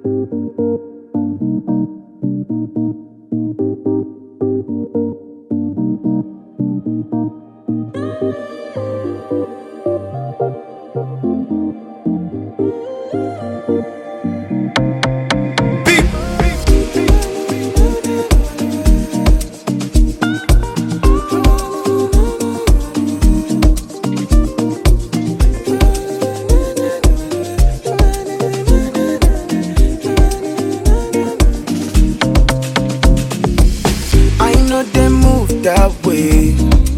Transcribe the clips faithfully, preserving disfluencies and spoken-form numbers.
That way,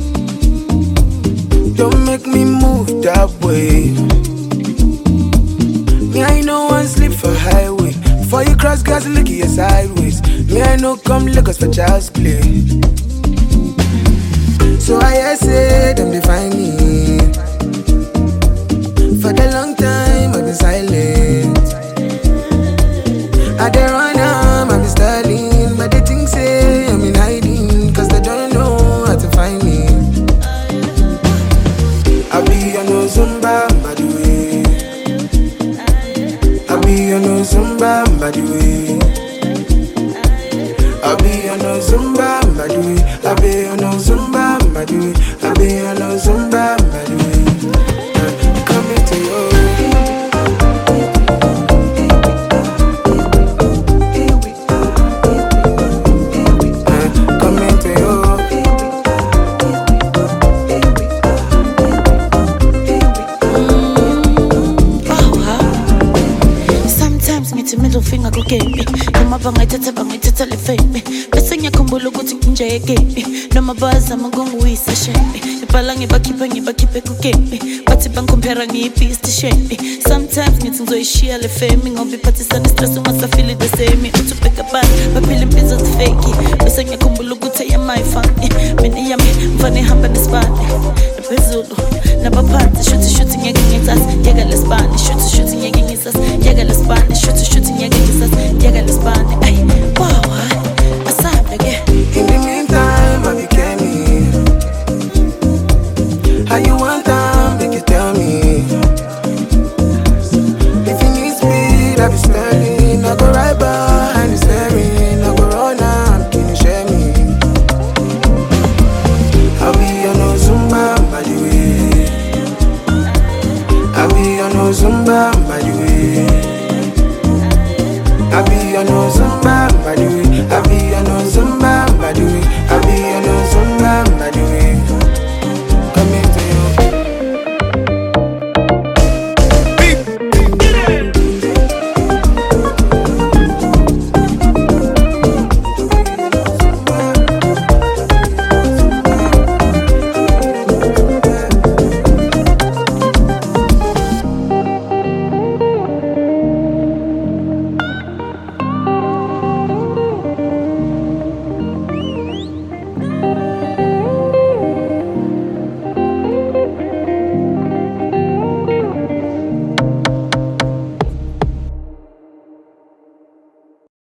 don't make me move that way. Me, I know one sleep for highway. Before you cross, gas look your sideways. Me, I know come Lagos for child's play. So I say them define me. For the long time I've been silent. I dey run am, I've been styling, but they think say I'm in hiding, cause they don't know how to find me. I be on no Zumba, by the way. I be on no Zumba, by the way. I be on no Zumba, by the way. I be on no Zumba, by the way. I be on no Zumba, by the way. Uh, coming to you. Middle finger go get me. No my bang I tata bang I tata le fake me. Blessing ya kumbulu guti nje ya get me. No my buzz I'm gongo wisa shake me. Ipalangi baki pangi baki pe ku get me. Pati bang compare ngi piece to shake me. Sometimes ngithi ngizoyishiya le fame ngoba iphathisa stress ungasa feel the same. Uthi pick up band baphila impilo fake. Bese ngiyakumbula ukuthi am I funny. Mina yami mfane hamba nesibani. Phezulu nabaphansi shoot shooting ngeke ngitsasi. Yeka lesibani shoot shooting ngeke ngitsasi.